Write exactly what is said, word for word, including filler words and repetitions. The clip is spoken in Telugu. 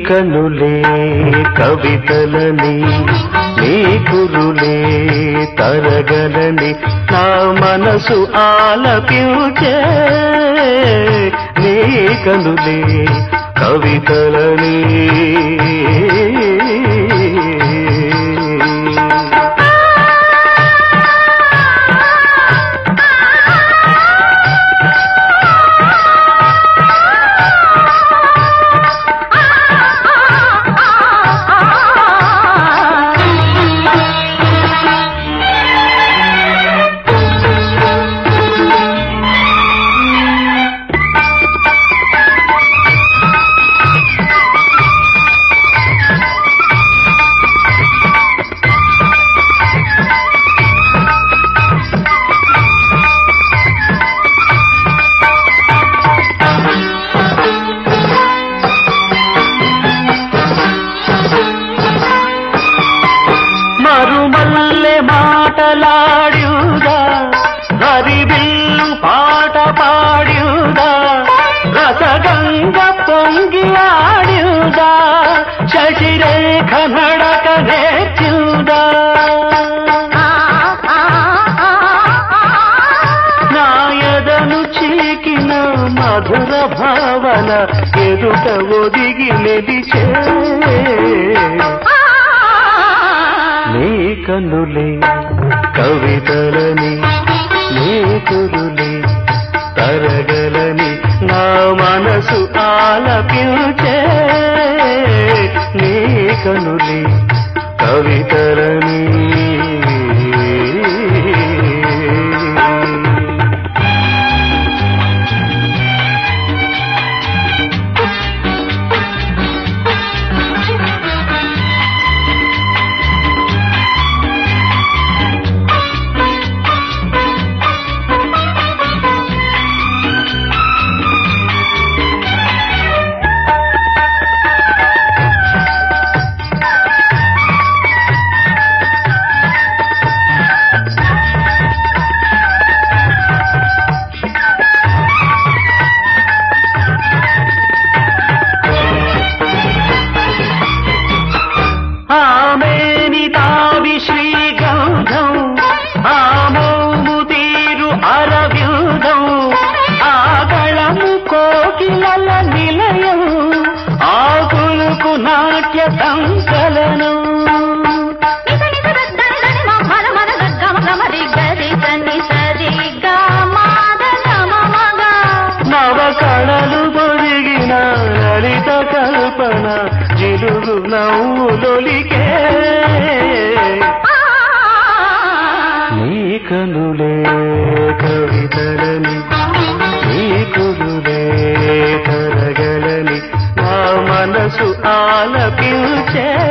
కనులే కవితలని నీ కురులే తరగలని నా మనసు ఆలపించే నీ కనులే కవితలని మరుమల్లె మాటలాడ్యుదా హరివిల్లు పాట పాడ్యుదా రసగంగ పొంగి ఆడ్యుదా శశిరేఖ నడక నేర్చుదా నాయదను చిలికిన మధుర భావన ఎదుట ఒదిగి నిలిచే నీ కనులే కవితలని నీ కురులే తరగలని నా మనసు ఆలపించే నీ కనులే కవితలని ఆమెని తావి శ్రీగంధం ఆమోము తీరు అరవ్యూధం ఆగళము కోకిలల నిలయం ఆకులుకు నాట్య సంకలనం నవ కళలు పొదిగిన లలిత కల్పన జిలుగు నవ్వులొలికే నీ కనులే కవితలని నీ కురులే తరగలని నా మనసు ఆలపించే